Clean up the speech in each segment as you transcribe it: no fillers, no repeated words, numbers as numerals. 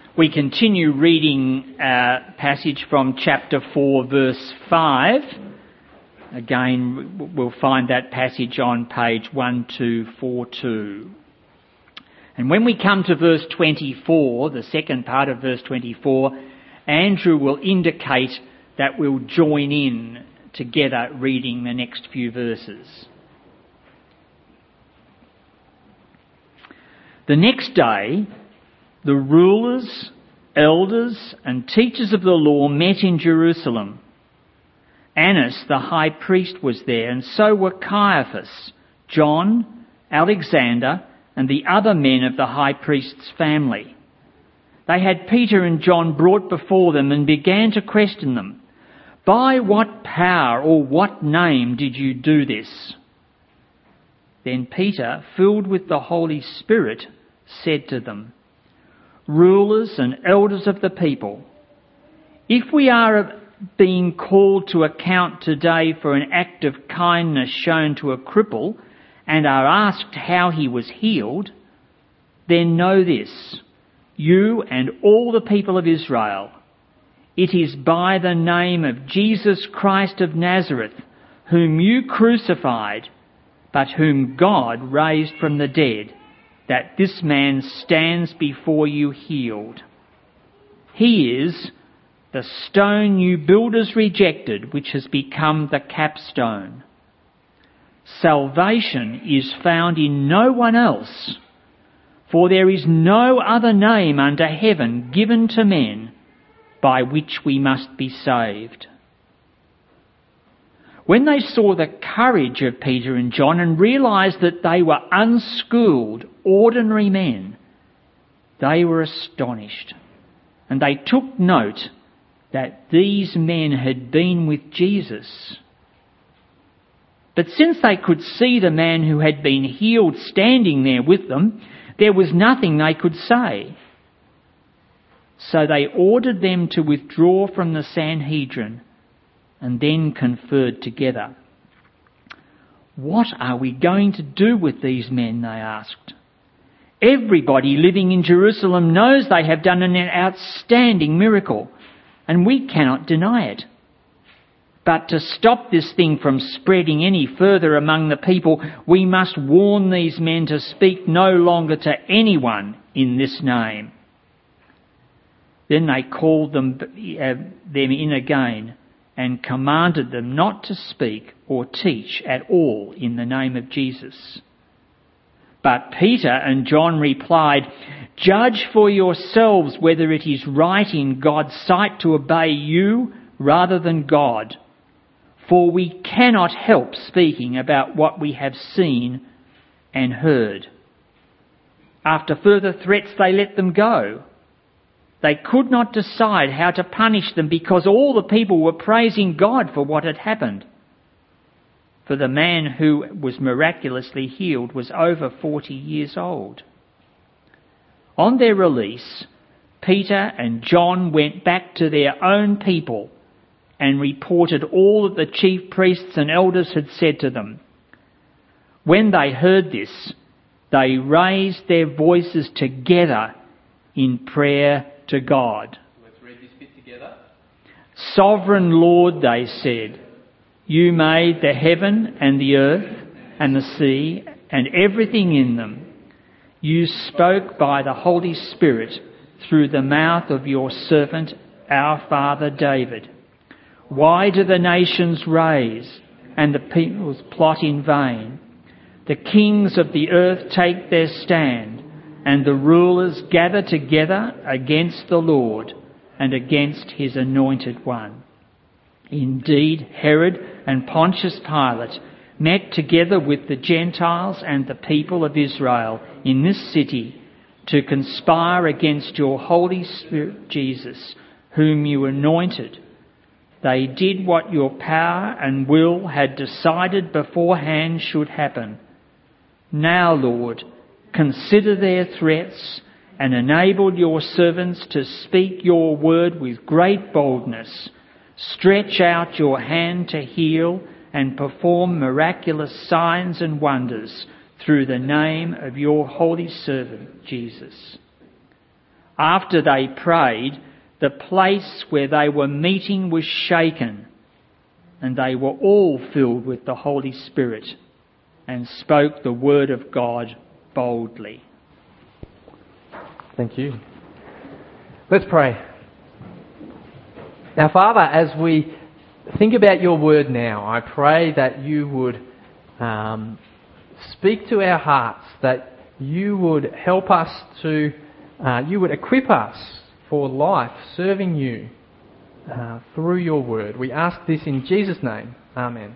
We continue reading a passage from chapter 4, verse 5. Again, we'll find that passage on page 1242. And when we come to verse 24, the second part of verse 24, Andrew will indicate that we'll join in together reading the next few verses. The next day, the rulers, elders and teachers of the law met in Jerusalem. Annas the high priest was there, and so were Caiaphas, John, Alexander and the other men of the high priest's family. They had Peter and John brought before them and began to question them. "By what power or what name did you do this?" Then Peter, filled with the Holy Spirit, said to them, "Rulers and elders of the people, if we are being called to account today for an act of kindness shown to a cripple and are asked how he was healed, then know this, you and all the people of Israel, it is by the name of Jesus Christ of Nazareth, whom you crucified, but whom God raised from the dead, that this man stands before you healed. He is the stone you builders rejected, which has become the capstone. Salvation is found in no one else, for there is no other name under heaven given to men by which we must be saved." When they saw the courage of Peter and John and realised that they were unschooled, ordinary men, they were astonished, and they took note that these men had been with Jesus. But since they could see the man who had been healed standing there with them, there was nothing they could say. So they ordered them to withdraw from the Sanhedrin and then conferred together. "What are we going to do with these men?" they asked. "Everybody living in Jerusalem knows they have done an outstanding miracle, and we cannot deny it. But to stop this thing from spreading any further among the people, we must warn these men to speak no longer to anyone in this name." Then they called them in again and commanded them not to speak or teach at all in the name of Jesus. But Peter and John replied, "Judge for yourselves whether it is right in God's sight to obey you rather than God. For we cannot help speaking about what we have seen and heard." After further threats, they let them go. They could not decide how to punish them because all the people were praising God for what had happened. For the man who was miraculously healed was over 40 years old. On their release, Peter and John went back to their own people and reported all that the chief priests and elders had said to them. When they heard this, they raised their voices together in prayer to God. Let's read this bit together. "Sovereign Lord," they said, "you made the heaven and the earth and the sea and everything in them. You spoke by the Holy Spirit through the mouth of your servant, our father David. Why do the nations rage and the peoples plot in vain? The kings of the earth take their stand, and the rulers gather together against the Lord and against his anointed one. Indeed, Herod and Pontius Pilate met together with the Gentiles and the people of Israel in this city to conspire against your Holy Spirit Jesus, whom you anointed. They did what your power and will had decided beforehand should happen. Now, Lord, consider their threats and enable your servants to speak your word with great boldness. Stretch out your hand to heal and perform miraculous signs and wonders through the name of your holy servant, Jesus." After they prayed, the place where they were meeting was shaken, and they were all filled with the Holy Spirit and spoke the word of God boldly. Thank you. Let's pray. Now, Father, as we think about your word now, I pray that you would speak to our hearts, that you would help us to, you would equip us for life serving you through your word. We ask this in Jesus' name. Amen.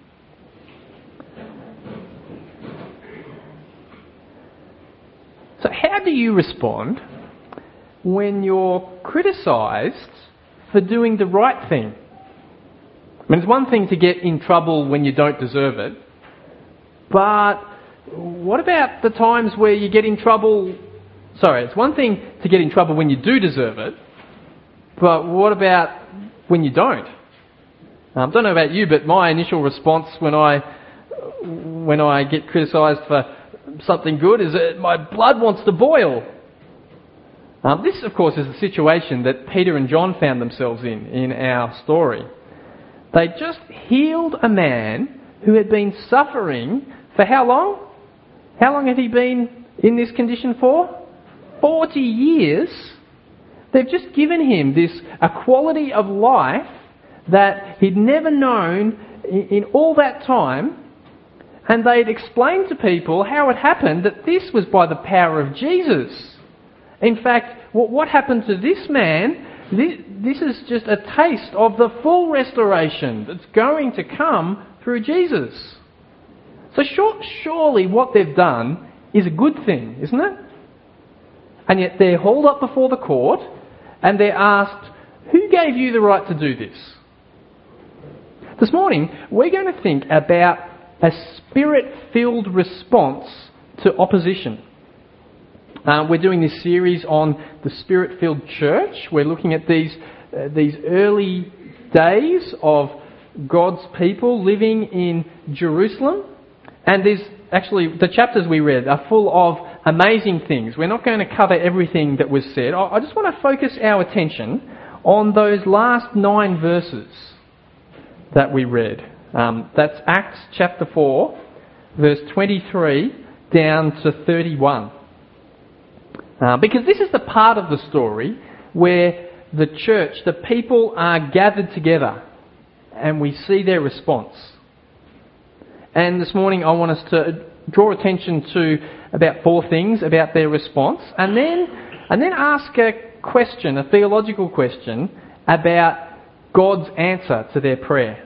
So how do you respond when you're criticised for doing the right thing? I mean, it's one thing to get in trouble when you don't deserve it, but what about the times where you get in trouble? Sorry, it's one thing to get in trouble when you do deserve it, but what about when you don't? I don't know about you, but my initial response when I get criticised for something good is that my blood wants to boil. This, of course, is the situation that Peter and John found themselves in our story. They just healed a man who had been suffering for how long? How long had he been in this condition for? 40 years. They've just given him a quality of life that he'd never known in all that time. And they'd explained to people how it happened, that this was by the power of Jesus. In fact, what happened to this man, this is just a taste of the full restoration that's going to come through Jesus. So surely what they've done is a good thing, isn't it? And yet they're hauled up before the court and they're asked, who gave you the right to do this? This morning, we're going to think about a spirit-filled response to opposition. We're doing this series on the Spirit-filled church. We're looking at these early days of God's people living in Jerusalem. And the chapters we read are full of amazing things. We're not going to cover everything that was said. I just want to focus our attention on those last 9 verses that we read. That's Acts chapter 4, verse 23 down to 31. Because this is the part of the story where the church, the people are gathered together and we see their response. And this morning I want us to draw attention to about 4 things about their response and then ask a question, a theological question about God's answer to their prayer.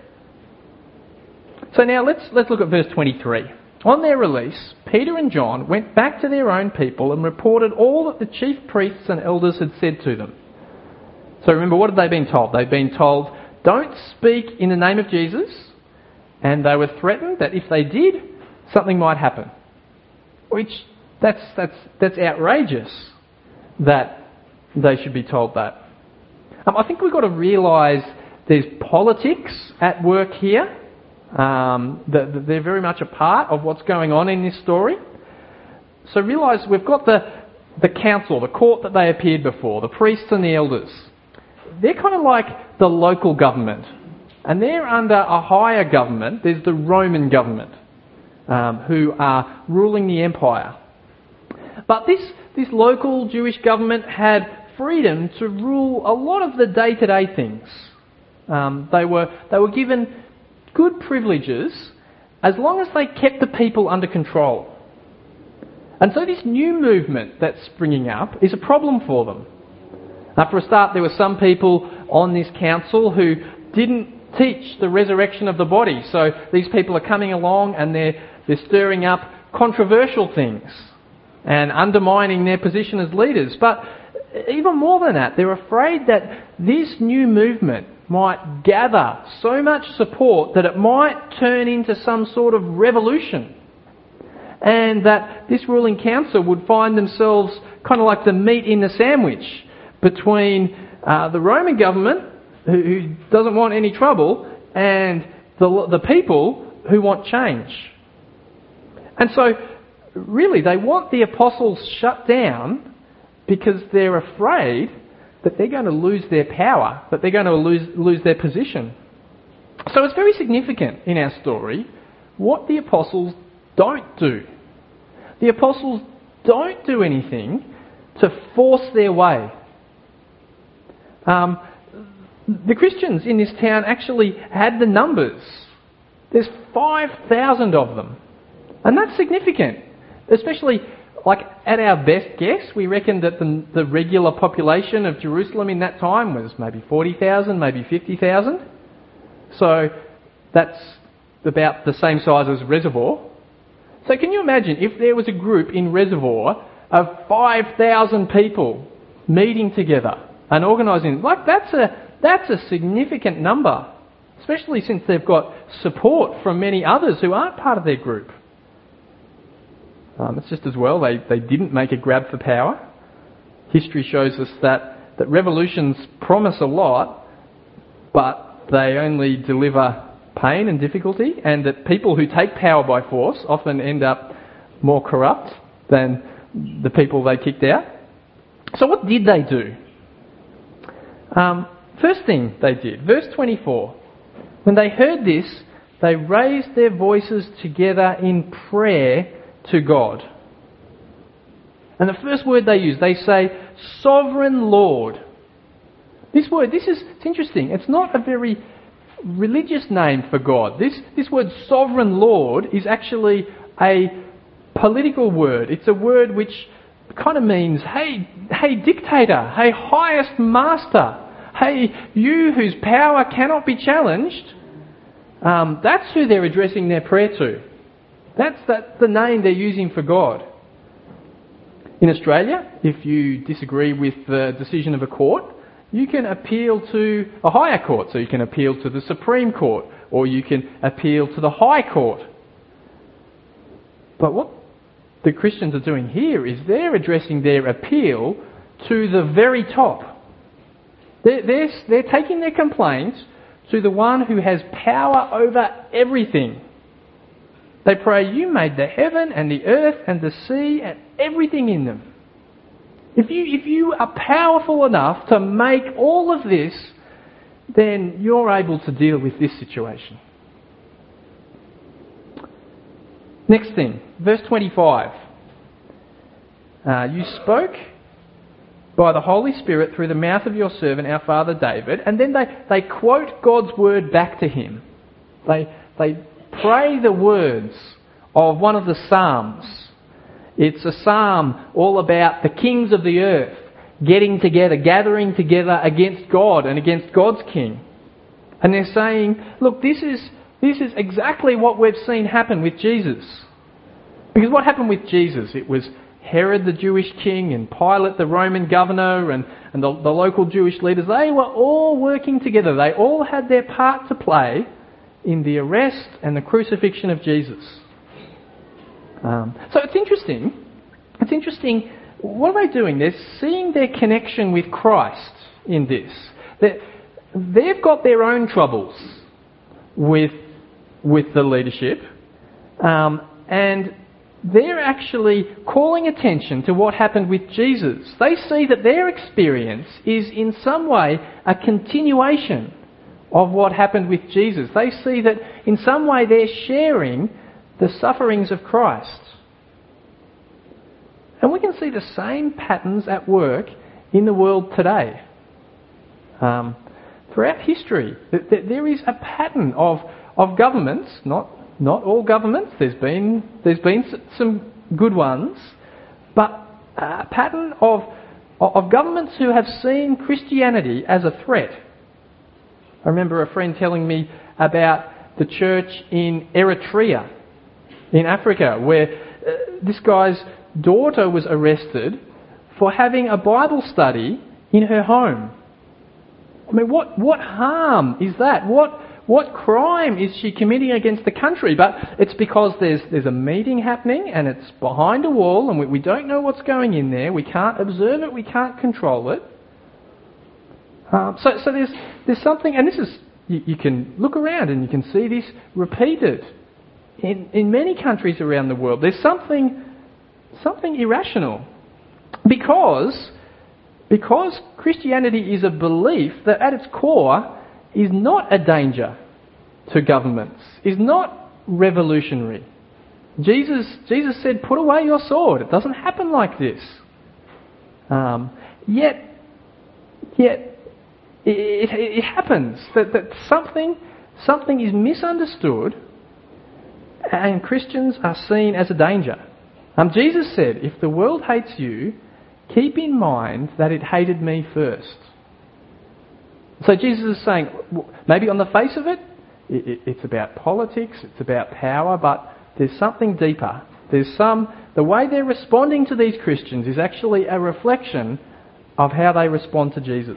So now let's look at verse 23. On their release, Peter and John went back to their own people and reported all that the chief priests and elders had said to them. So remember, what had they been told? They'd been told, don't speak in the name of Jesus, and they were threatened that if they did, something might happen. Which, that's outrageous that they should be told that. I think we've got to realise there's politics at work here. They're very much a part of what's going on in this story. So realise we've got the council, the court that they appeared before, the priests and the elders. They're kind of like the local government. And they're under a higher government. There's the Roman government, who are ruling the empire. But this local Jewish government had freedom to rule a lot of the day-to-day things. They were given good privileges as long as they kept the people under control. And so this new movement that's springing up is a problem for them. For a start, there were some people on this council who didn't teach the resurrection of the body. So these people are coming along and they're stirring up controversial things and undermining their position as leaders. But even more than that, they're afraid that this new movement might gather so much support that it might turn into some sort of revolution, and that this ruling council would find themselves kind of like the meat in the sandwich between the Roman government, who doesn't want any trouble, and the people who want change. And so really they want the apostles shut down because they're afraid that they're going to lose their power, that they're going to lose their position. So it's very significant in our story what the apostles don't do. The apostles don't do anything to force their way. The Christians in this town actually had the numbers. There's 5,000 of them. And that's significant. Especially, like, at our best guess, we reckon that the regular population of Jerusalem in that time was maybe 40,000, maybe 50,000. So that's about the same size as Reservoir. So can you imagine if there was a group in Reservoir of 5,000 people meeting together and organising? Like, that's a significant number, especially since they've got support from many others who aren't part of their group. It's just as well they didn't make a grab for power. History shows us that revolutions promise a lot, but they only deliver pain and difficulty, and that people who take power by force often end up more corrupt than the people they kicked out. So what did they do? First thing they did, verse 24. When they heard this, they raised their voices together in prayer to God. And the first word they use, they say, Sovereign Lord. This word, it's interesting. It's not a very religious name for God. This word Sovereign Lord is actually a political word. It's a word which kind of means, hey dictator, hey highest master, hey you whose power cannot be challenged. That's who they're addressing their prayer to. That's the name they're using for God. In Australia, if you disagree with the decision of a court, you can appeal to a higher court. So you can appeal to the Supreme Court, or you can appeal to the High Court. But what the Christians are doing here is they're addressing their appeal to the very top. They're taking their complaints to the one who has power over everything. They pray, you made the heaven and the earth and the sea and everything in them. If you are powerful enough to make all of this, then you're able to deal with this situation. Next thing, verse 25. You spoke by the Holy Spirit through the mouth of your servant, our father David, and then they quote God's word back to him. They pray the words of one of the Psalms. It's a psalm all about the kings of the earth getting together, gathering together against God and against God's king. And they're saying, look, this is exactly what we've seen happen with Jesus. Because what happened with Jesus? It was Herod the Jewish king and Pilate the Roman governor and the local Jewish leaders. They were all working together. They all had their part to play in the arrest and the crucifixion of Jesus. So it's interesting. It's interesting. What are they doing? They're seeing their connection with Christ in this. They've got their own troubles with the leadership, and they're actually calling attention to what happened with Jesus. They see that their experience is in some way a continuation of what happened with Jesus. They see that in some way they're sharing the sufferings of Christ. And we can see the same patterns at work in the world today. Throughout history, there is a pattern of governments, not all governments, there's been some good ones, but a pattern of governments who have seen Christianity as a threat. I remember a friend telling me about the church in Eritrea, in Africa, where this guy's daughter was arrested for having a Bible study in her home. I mean, what harm is that? What crime is she committing against the country? But it's because there's a meeting happening and it's behind a wall and we don't know what's going in there. We can't observe it. We can't control it. So there's something, and this is, you can look around and you can see this repeated in many countries around the world. There's something irrational because Because Christianity is a belief that at its core is not a danger to governments, is not revolutionary. Jesus said, put away your sword. It doesn't happen like this. Yet it happens that something is misunderstood and Christians are seen as a danger. Jesus said, if the world hates you, keep in mind that it hated me first. So Jesus is saying, maybe on the face of it, it's about politics, it's about power, but there's something deeper. The way they're responding to these Christians is actually a reflection of how they respond to Jesus.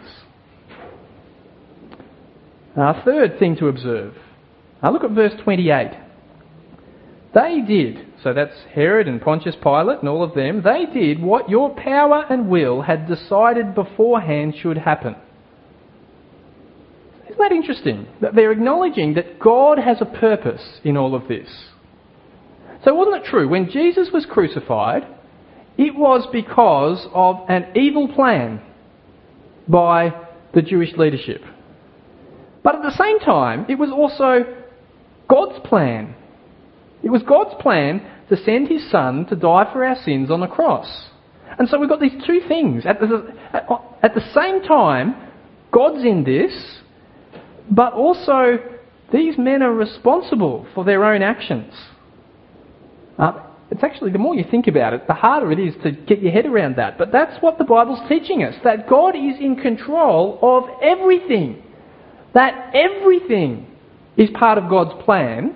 Third thing to observe. Look at verse 28. They did, so that's Herod and Pontius Pilate and all of them, they did what your power and will had decided beforehand should happen. Isn't that interesting? That they're acknowledging that God has a purpose in all of this. So wasn't it true? When Jesus was crucified, it was because of an evil plan by the Jewish leadership. But at the same time, it was also God's plan. It was God's plan to send his Son to die for our sins on the cross. And so we've got these two things. At the same time, God's in this, but also these men are responsible for their own actions. It's actually, the more you think about it, the harder it is to get your head around that. But that's what the Bible's teaching us, that God is in control of everything. That everything is part of God's plan,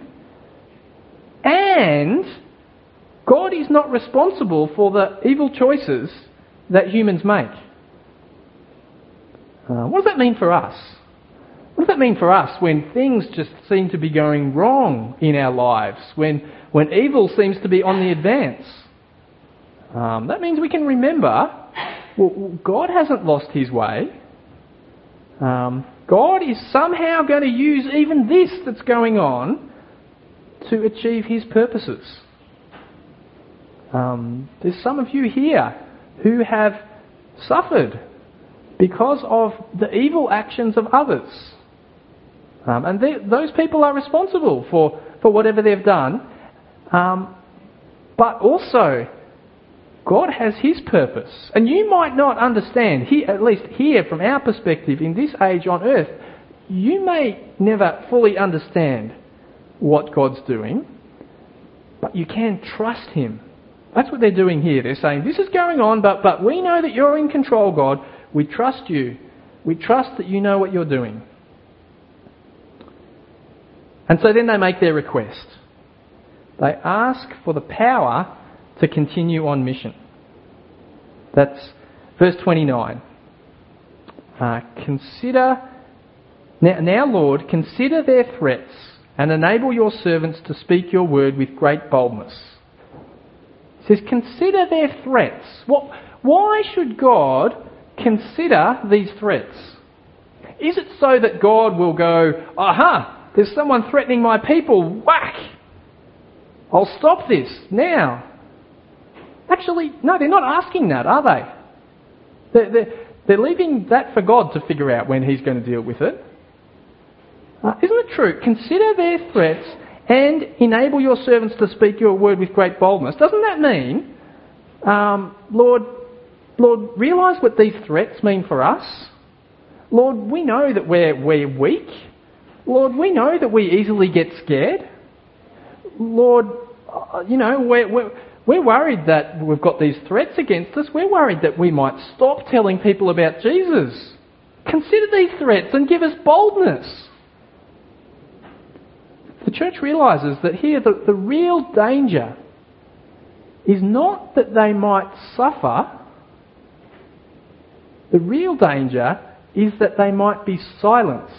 and God is not responsible for the evil choices that humans make. What does that mean for us? What does that mean for us when things just seem to be going wrong in our lives, when evil seems to be on the advance? That means we can remember, well, God hasn't lost his way. God is somehow going to use even this that's going on to achieve his purposes. There's some of you here who have suffered because of the evil actions of others. And those people are responsible for whatever they've done. But also, God has his purpose. And you might not understand, at least here from our perspective in this age on earth, you may never fully understand what God's doing, but you can trust him. That's what they're doing here. They're saying, this is going on, but we know that you're in control, God. We trust you. We trust that you know what you're doing. And so then they make their request. They ask for the power to continue on mission. That's verse 29. Now, Lord, consider their threats and enable your servants to speak your word with great boldness. It says, consider their threats. Why should God consider these threats? Is it so that God will go, aha, there's someone threatening my people, whack! I'll stop this now. Actually, no, they're not asking that, are they? They're leaving that for God to figure out when he's going to deal with it. Isn't it true? Consider their threats and enable your servants to speak your word with great boldness. Doesn't that mean, Lord, realise what these threats mean for us? Lord, we know that we're weak. Lord, we know that we easily get scared. Lord, we're worried that we've got these threats against us. We're worried that we might stop telling people about Jesus. Consider these threats and give us boldness. The church realises that here the real danger is not that they might suffer. The real danger is that they might be silenced.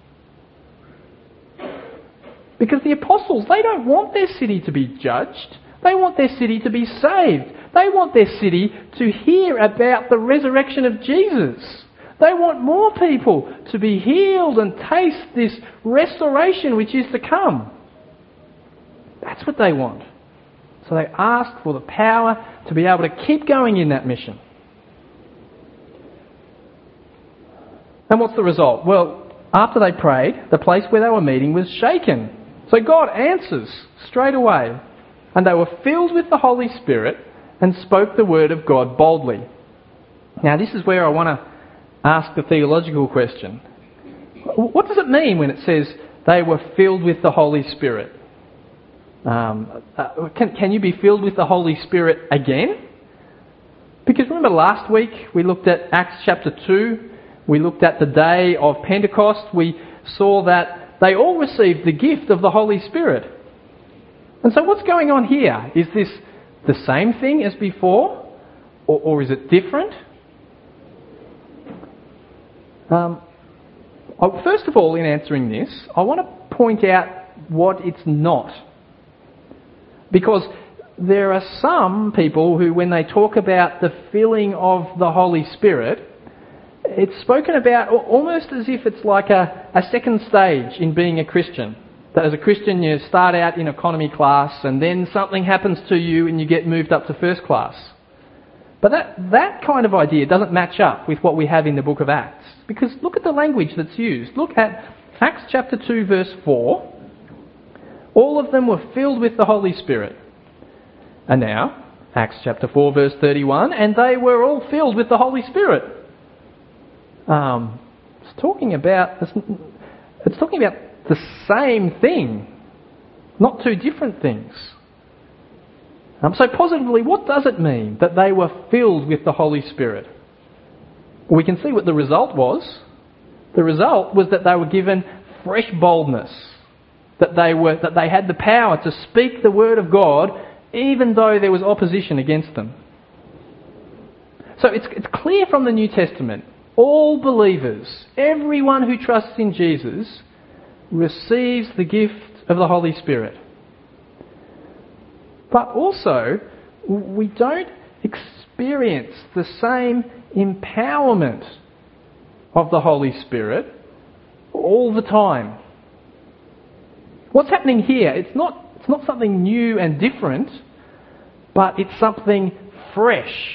Because the apostles, they don't want their city to be judged. They want their city to be saved. They want their city to hear about the resurrection of Jesus. They want more people to be healed and taste this restoration which is to come. That's what they want. So they ask for the power to be able to keep going in that mission. And what's the result? Well, after they prayed, the place where they were meeting was shaken. So God answers straight away. And they were filled with the Holy Spirit and spoke the word of God boldly. Now, this is where I want to ask the theological question. What does it mean when it says they were filled with the Holy Spirit? Can you be filled with the Holy Spirit again? Because remember last week we looked at Acts chapter 2. We looked at the day of Pentecost. We saw that they all received the gift of the Holy Spirit. And so what's going on here? Is this the same thing as before? Or is it different? First of all, in answering this, I want to point out what it's not. Because there are some people who, when they talk about the filling of the Holy Spirit, it's spoken about almost as if it's like a second stage in being a Christian. That as a Christian you start out in economy class and then something happens to you and you get moved up to first class. But that kind of idea doesn't match up with what we have in the book of Acts. Because look at the language that's used. Look at Acts chapter 2 verse 4. All of them were filled with the Holy Spirit. And now, Acts chapter 4 verse 31, and they were all filled with the Holy Spirit. It's talking about the same thing, not two different things. So positively, what does it mean that they were filled with the Holy Spirit? Well, we can see what the result was. The result was that they were given fresh boldness, that they had the power to speak the word of God even though there was opposition against them. So it's clear from the New Testament, all believers, everyone who trusts in Jesus, receives the gift of the Holy Spirit. But also, we don't experience the same empowerment of the Holy Spirit all the time. What's happening here, it's not something new and different, but it's something fresh.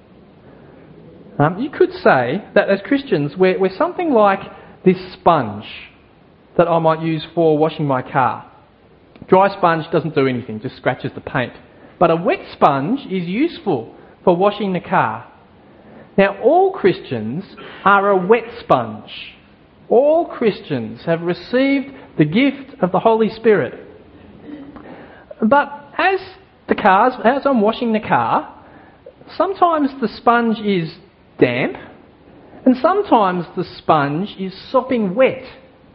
You could say that as Christians, we're something like this sponge that I might use for washing my car. Dry sponge doesn't do anything, just scratches the paint. But a wet sponge is useful for washing the car. Now, all Christians are a wet sponge. All Christians have received the gift of the Holy Spirit. But as I'm washing the car, sometimes the sponge is damp and sometimes the sponge is sopping wet.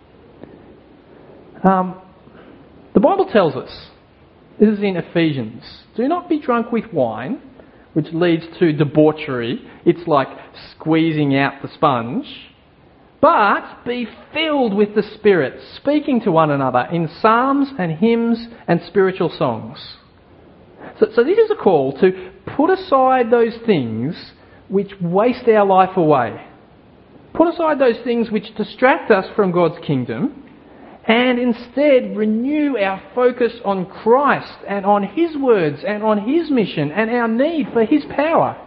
The Bible tells us, this is in Ephesians, do not be drunk with wine, which leads to debauchery. It's like squeezing out the sponge. But be filled with the Spirit, speaking to one another in psalms and hymns and spiritual songs. So this is a call to put aside those things which waste our life away. Put aside those things which distract us from God's kingdom, and instead renew our focus on Christ and on His words and on His mission and our need for His power.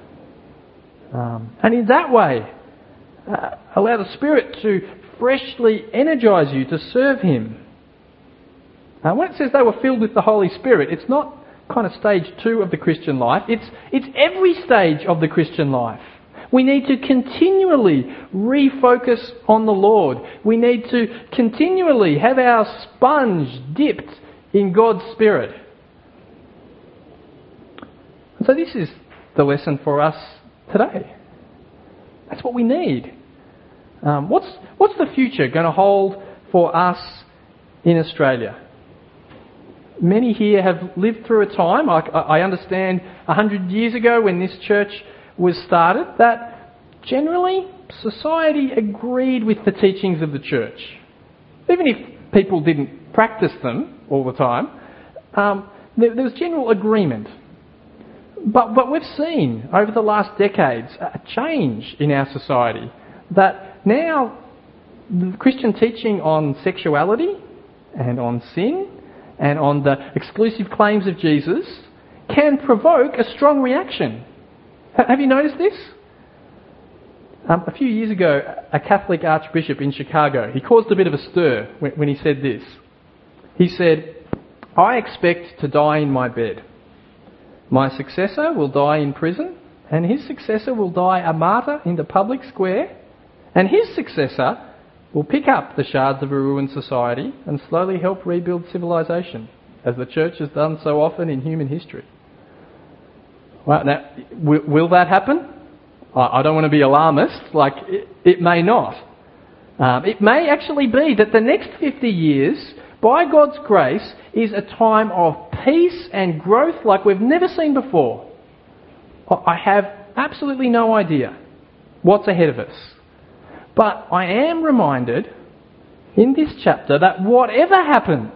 And in that way, allow the Spirit to freshly energise you to serve Him. When it says they were filled with the Holy Spirit, it's not kind of stage 2 of the Christian life. It's every stage of the Christian life. We need to continually refocus on the Lord. We need to continually have our sponge dipped in God's Spirit. And so this is the lesson for us today. That's what we need. What's the future going to hold for us in Australia? Many here have lived through a time, I understand 100 years ago when this church was started, that generally society agreed with the teachings of the church. Even if people didn't practice them all the time, there was general agreement. But we've seen over the last decades a change in our society, that now the Christian teaching on sexuality and on sin and on the exclusive claims of Jesus can provoke a strong reaction. Have you noticed this? A few years ago, a Catholic archbishop in Chicago, he caused a bit of a stir when he said this. He said, "I expect to die in my bed. My successor will die in prison, and his successor will die a martyr in the public square, and his successor will pick up the shards of a ruined society and slowly help rebuild civilization, as the church has done so often in human history." Well, now, will that happen? I don't want to be alarmist. It may not. It may actually be that the next 50 years, by God's grace, is a time of peace and growth like we've never seen before. I have absolutely no idea what's ahead of us. But I am reminded in this chapter that whatever happens,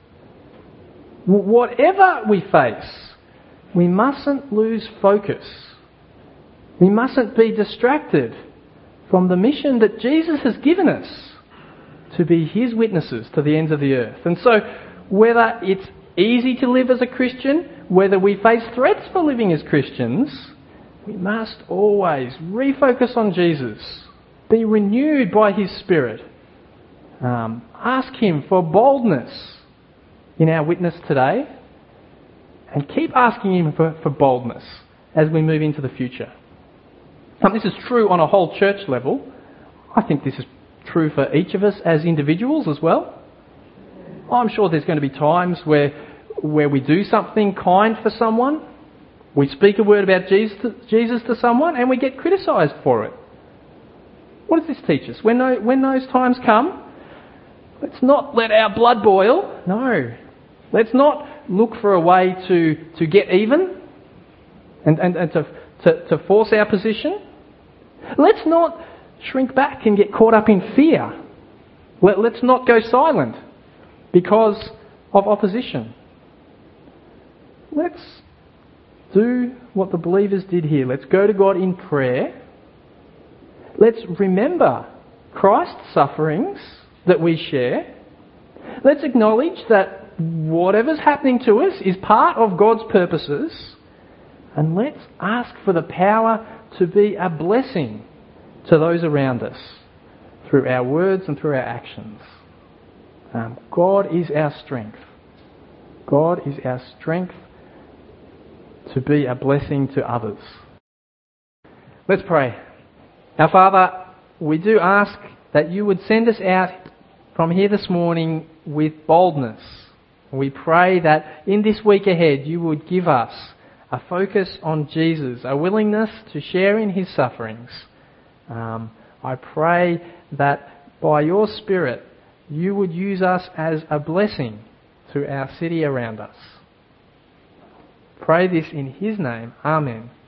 whatever we face, we mustn't lose focus. We mustn't be distracted from the mission that Jesus has given us to be his witnesses to the ends of the earth. And so, whether it's easy to live as a Christian, whether we face threats for living as Christians, we must always refocus on Jesus, be renewed by his Spirit, ask him for boldness in our witness today, and keep asking him for boldness as we move into the future. This is true on a whole church level. I think this is true for each of us as individuals as well. I'm sure there's going to be times where we do something kind for someone, we speak a word about Jesus to someone, and we get criticised for it. What does this teach us? When those times come, let's not let our blood boil. No. Let's not look for a way to get even and to force our position. Let's not shrink back and get caught up in fear. Let's not go silent because of opposition. Let's do what the believers did here. Let's go to God in prayer. Let's remember Christ's sufferings that we share. Let's acknowledge that whatever's happening to us is part of God's purposes. And let's ask for the power to be a blessing to those around us through our words and through our actions. God is our strength. God is our strength to be a blessing to others. Let's pray. Our Father, we do ask that you would send us out from here this morning with boldness. We pray that in this week ahead you would give us a focus on Jesus, a willingness to share in his sufferings. I pray that by your Spirit you would use us as a blessing to our city around us. Pray this in his name. Amen.